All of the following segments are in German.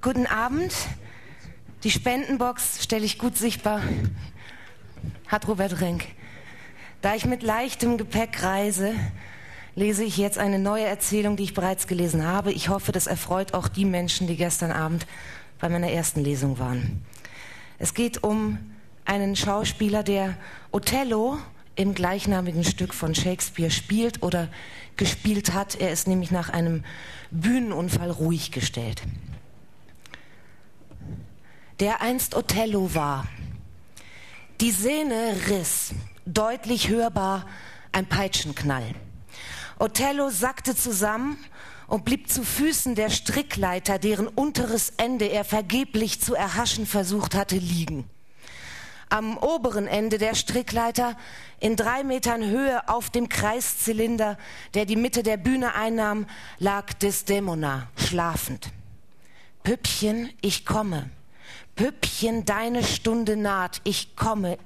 Guten Abend. Die Spendenbox stelle ich gut sichtbar. Hat Robert Renk. Da ich mit leichtem Gepäck reise, lese ich jetzt eine neue Erzählung, die ich bereits gelesen habe. Ich hoffe, das erfreut auch die Menschen, die gestern Abend bei meiner ersten Lesung waren. Es geht um einen Schauspieler, der Othello im gleichnamigen Stück von Shakespeare spielt oder gespielt hat. Er ist nämlich nach einem Bühnenunfall ruhig gestellt. Der einst Othello war. Die Sehne riss, deutlich hörbar ein Peitschenknall. Othello sackte zusammen und blieb zu Füßen der Strickleiter, deren unteres Ende er vergeblich zu erhaschen versucht hatte, liegen. Am oberen Ende der Strickleiter, in 3 Metern Höhe auf dem Kreiszylinder, der die Mitte der Bühne einnahm, lag Desdemona schlafend. Püppchen, ich komme. Püppchen, deine Stunde naht. Ich komme,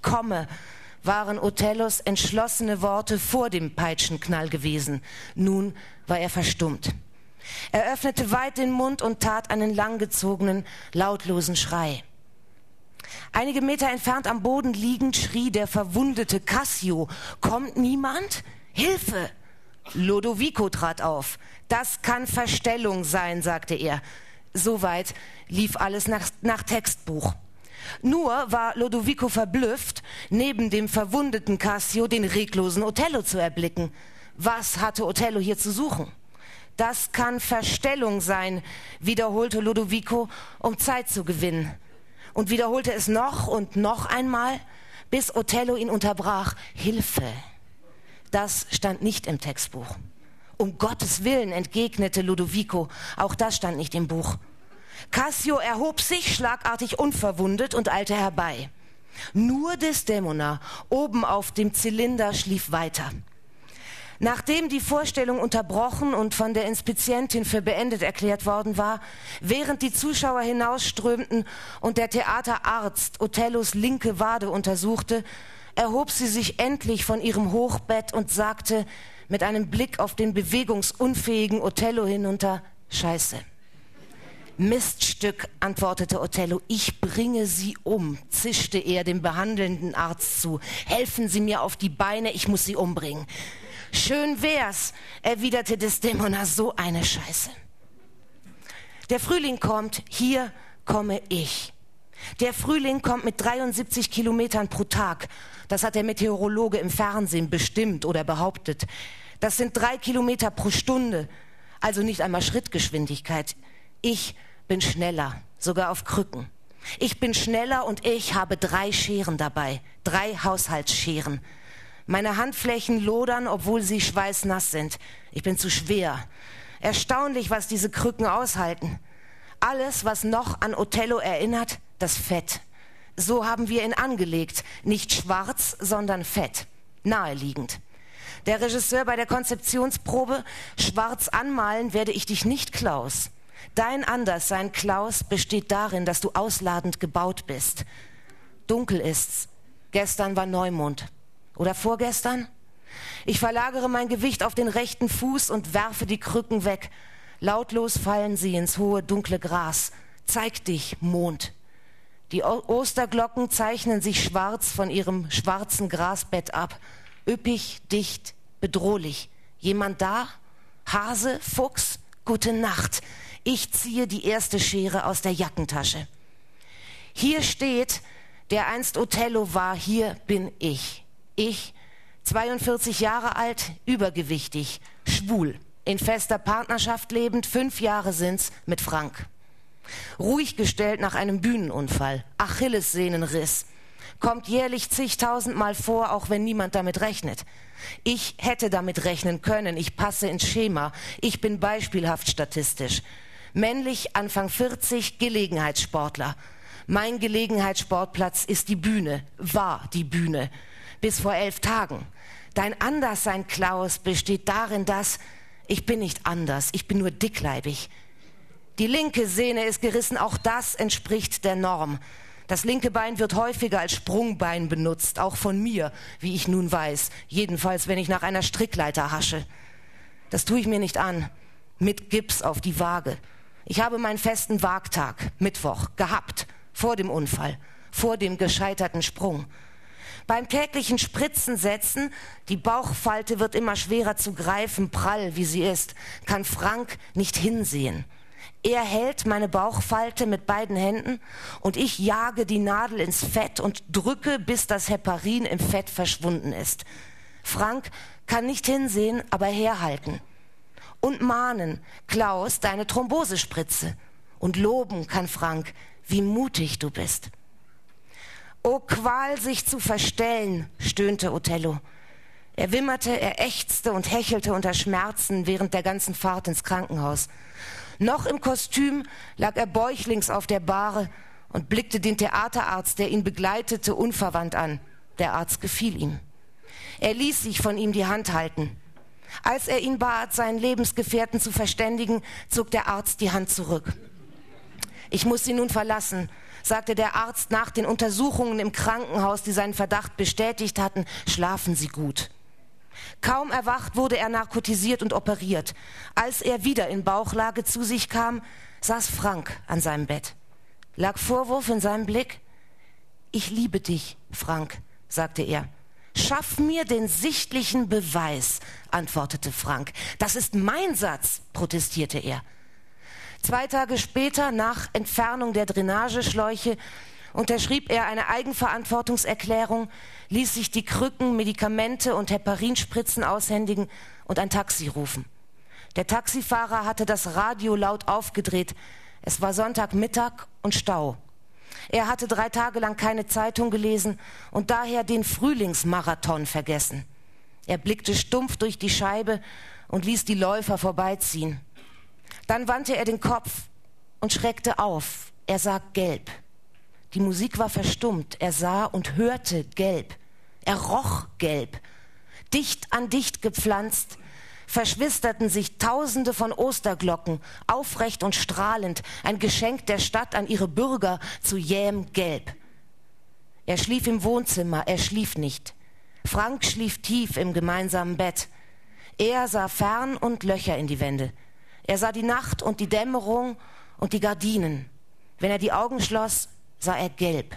waren Othellos entschlossene Worte vor dem Peitschenknall gewesen. Nun war er verstummt. Er öffnete weit den Mund und tat einen langgezogenen, lautlosen Schrei. Einige Meter entfernt am Boden liegend schrie der verwundete Cassio: Kommt niemand? Hilfe! Lodovico trat auf. Das kann Verstellung sein, sagte er. Soweit lief alles nach Textbuch. Nur war Lodovico verblüfft, neben dem verwundeten Cassio den reglosen Othello zu erblicken. Was hatte Othello hier zu suchen? Das kann Verstellung sein, wiederholte Lodovico, um Zeit zu gewinnen. Und wiederholte es noch und noch einmal, bis Othello ihn unterbrach. Hilfe! Das stand nicht im Textbuch. Um Gottes Willen, entgegnete Lodovico, auch das stand nicht im Buch. Cassio erhob sich schlagartig unverwundet und eilte herbei. Nur Desdemona, oben auf dem Zylinder, schlief weiter. Nachdem die Vorstellung unterbrochen und von der Inspizientin für beendet erklärt worden war, während die Zuschauer hinausströmten und der Theaterarzt Othellos linke Wade untersuchte, erhob sie sich endlich von ihrem Hochbett und sagte mit einem Blick auf den bewegungsunfähigen Othello hinunter: Scheiße. Miststück, antwortete Othello. Ich bringe Sie um, zischte er dem behandelnden Arzt zu. Helfen Sie mir auf die Beine, ich muss Sie umbringen. Schön wär's, erwiderte Desdemona, so eine Scheiße. Der Frühling kommt, hier komme ich. Der Frühling kommt mit 73 Kilometern pro Tag. Das hat der Meteorologe im Fernsehen bestimmt oder behauptet. Das sind 3 Kilometer pro Stunde, also nicht einmal Schrittgeschwindigkeit. Ich bin schneller, sogar auf Krücken. Ich bin schneller und ich habe 3 Scheren dabei, 3 Haushaltsscheren. Meine Handflächen lodern, obwohl sie schweißnass sind. Ich bin zu schwer. Erstaunlich, was diese Krücken aushalten. Alles, was noch an Othello erinnert, das Fett. So haben wir ihn angelegt. Nicht schwarz, sondern fett. Naheliegend. Der Regisseur bei der Konzeptionsprobe: Schwarz anmalen werde ich dich nicht, Klaus. Dein Anderssein, Klaus, besteht darin, dass du ausladend gebaut bist. Dunkel ist's. Gestern war Neumond. Oder vorgestern? Ich verlagere mein Gewicht auf den rechten Fuß und werfe die Krücken weg. Lautlos fallen sie ins hohe, dunkle Gras. Zeig dich, Mond. Die Osterglocken zeichnen sich schwarz von ihrem schwarzen Grasbett ab. Üppig, dicht, bedrohlich. Jemand da? Hase, Fuchs? Gute Nacht. Ich ziehe die erste Schere aus der Jackentasche. Hier steht, der einst Othello war, hier bin ich. Ich, 42 Jahre alt, übergewichtig, schwul, in fester Partnerschaft lebend, 5 Jahre sind's mit Frank. Ruhig gestellt nach einem Bühnenunfall, Achillessehnenriss. Kommt jährlich zigtausendmal vor, auch wenn niemand damit rechnet. Ich hätte damit rechnen können, ich passe ins Schema, ich bin beispielhaft statistisch. Männlich, Anfang 40, Gelegenheitssportler. Mein Gelegenheitssportplatz ist die Bühne, war die Bühne. Bis vor 11 Tagen. Dein Anderssein, Klaus, besteht darin, dass ich bin nicht anders, ich bin nur dickleibig. Die linke Sehne ist gerissen, auch das entspricht der Norm. Das linke Bein wird häufiger als Sprungbein benutzt, auch von mir, wie ich nun weiß. Jedenfalls, wenn ich nach einer Strickleiter hasche. Das tue ich mir nicht an. Mit Gips auf die Waage. Ich habe meinen festen Wagtag, Mittwoch, gehabt, vor dem Unfall, vor dem gescheiterten Sprung. Beim täglichen Spritzensetzen, die Bauchfalte wird immer schwerer zu greifen, prall wie sie ist, kann Frank nicht hinsehen. Er hält meine Bauchfalte mit beiden Händen und ich jage die Nadel ins Fett und drücke, bis das Heparin im Fett verschwunden ist. Frank kann nicht hinsehen, aber herhalten. Und mahnen, Klaus, deine Thrombosespritze. Und loben kann Frank, wie mutig du bist. O Qual, sich zu verstellen, stöhnte Othello. Er wimmerte, er ächzte und hechelte unter Schmerzen während der ganzen Fahrt ins Krankenhaus. Noch im Kostüm lag er bäuchlings auf der Bahre und blickte den Theaterarzt, der ihn begleitete, unverwandt an. Der Arzt gefiel ihm. Er ließ sich von ihm die Hand halten. Als er ihn bat, seinen Lebensgefährten zu verständigen, zog der Arzt die Hand zurück. Ich muss Sie nun verlassen, sagte der Arzt nach den Untersuchungen im Krankenhaus, die seinen Verdacht bestätigt hatten. Schlafen Sie gut. Kaum erwacht, wurde er narkotisiert und operiert. Als er wieder in Bauchlage zu sich kam, saß Frank an seinem Bett. Lag Vorwurf in seinem Blick? Ich liebe dich, Frank, sagte er. Schaff mir den sichtlichen Beweis, antwortete Frank. Das ist mein Satz, protestierte er. 2 Tage später, nach Entfernung der Drainageschläuche, unterschrieb er eine Eigenverantwortungserklärung, ließ sich die Krücken, Medikamente und Heparinspritzen aushändigen und ein Taxi rufen. Der Taxifahrer hatte das Radio laut aufgedreht. Es war Sonntagmittag und Stau. Er hatte 3 Tage lang keine Zeitung gelesen und daher den Frühlingsmarathon vergessen. Er blickte stumpf durch die Scheibe und ließ die Läufer vorbeiziehen. Dann wandte er den Kopf und schreckte auf. Er sah gelb. Die Musik war verstummt. Er sah und hörte gelb. Er roch gelb. Dicht an dicht gepflanzt verschwisterten sich Tausende von Osterglocken, aufrecht und strahlend, ein Geschenk der Stadt an ihre Bürger zu jähem Gelb. Er schlief im Wohnzimmer, er schlief nicht. Frank schlief tief im gemeinsamen Bett. Er sah fern und Löcher in die Wände. Er sah die Nacht und die Dämmerung und die Gardinen. Wenn er die Augen schloss, sah er gelb.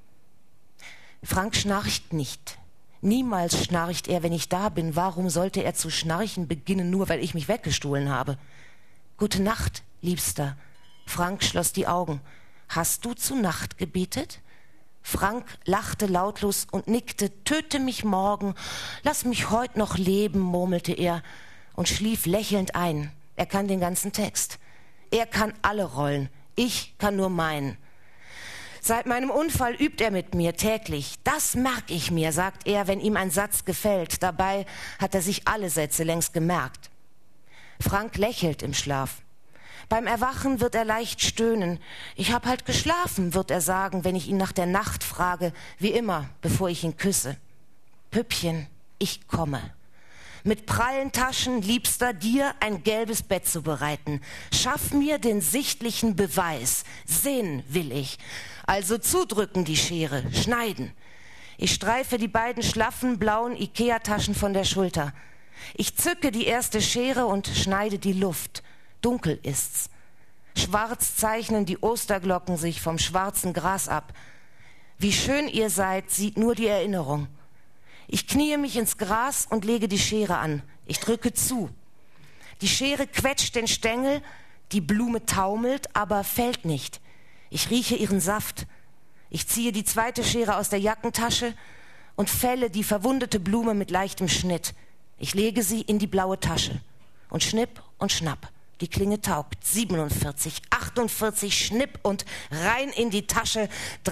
Frank schnarcht nicht. Niemals schnarcht er, wenn ich da bin. Warum sollte er zu schnarchen beginnen, nur weil ich mich weggestohlen habe? Gute Nacht, Liebster. Frank schloss die Augen. Hast du zu Nacht gebetet? Frank lachte lautlos und nickte. Töte mich morgen, lass mich heut noch leben, murmelte er und schlief lächelnd ein. Er kann den ganzen Text. Er kann alle Rollen. Ich kann nur meinen. Seit meinem Unfall übt er mit mir täglich. Das merke ich mir, sagt er, wenn ihm ein Satz gefällt. Dabei hat er sich alle Sätze längst gemerkt. Frank lächelt im Schlaf. Beim Erwachen wird er leicht stöhnen. Ich hab halt geschlafen, wird er sagen, wenn ich ihn nach der Nacht frage, wie immer, bevor ich ihn küsse. Püppchen, ich komme. Mit prallen Taschen, Liebster, dir ein gelbes Bett zu bereiten. Schaff mir den sichtlichen Beweis. Sehen will ich. Also zudrücken die Schere, schneiden. Ich streife die beiden schlaffen, blauen Ikea-Taschen von der Schulter. Ich zücke die erste Schere und schneide die Luft. Dunkel ist's. Schwarz zeichnen die Osterglocken sich vom schwarzen Gras ab. Wie schön ihr seid, sieht nur die Erinnerung. Ich kniee mich ins Gras und lege die Schere an. Ich drücke zu. Die Schere quetscht den Stängel, die Blume taumelt, aber fällt nicht. Ich rieche ihren Saft. Ich ziehe die zweite Schere aus der Jackentasche und fälle die verwundete Blume mit leichtem Schnitt. Ich lege sie in die blaue Tasche und schnipp und schnapp. Die Klinge taugt. 47, 48, schnipp und rein in die Tasche.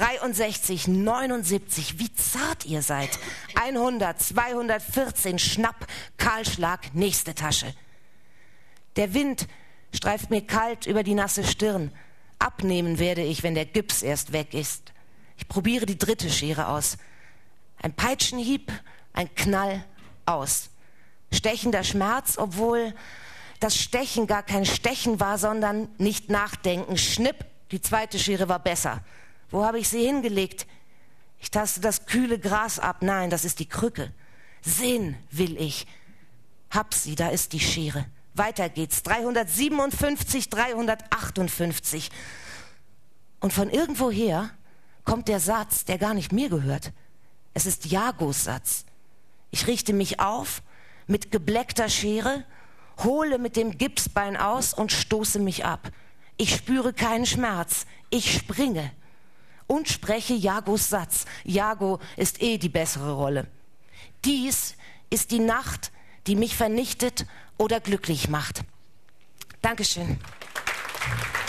63, 79, wie zart ihr seid. 100, 214, schnapp, Kahlschlag, nächste Tasche. Der Wind streift mir kalt über die nasse Stirn. Abnehmen werde ich, wenn der Gips erst weg ist. Ich probiere die dritte Schere aus. Ein Peitschenhieb, ein Knall, aus. Stechender Schmerz, obwohl das Stechen gar kein Stechen war, sondern nicht nachdenken. Schnipp, die zweite Schere war besser. Wo habe ich sie hingelegt? Ich taste das kühle Gras ab. Nein, das ist die Krücke. Sehen will ich. Hab sie, da ist die Schere. Weiter geht's. 357, 358. Und von irgendwoher kommt der Satz, der gar nicht mir gehört. Es ist Jagos Satz. Ich richte mich auf mit gebleckter Schere, hole mit dem Gipsbein aus und stoße mich ab. Ich spüre keinen Schmerz. Ich springe und spreche Jagos Satz. Jago ist die bessere Rolle. Dies ist die Nacht, die mich vernichtet oder glücklich macht. Dankeschön.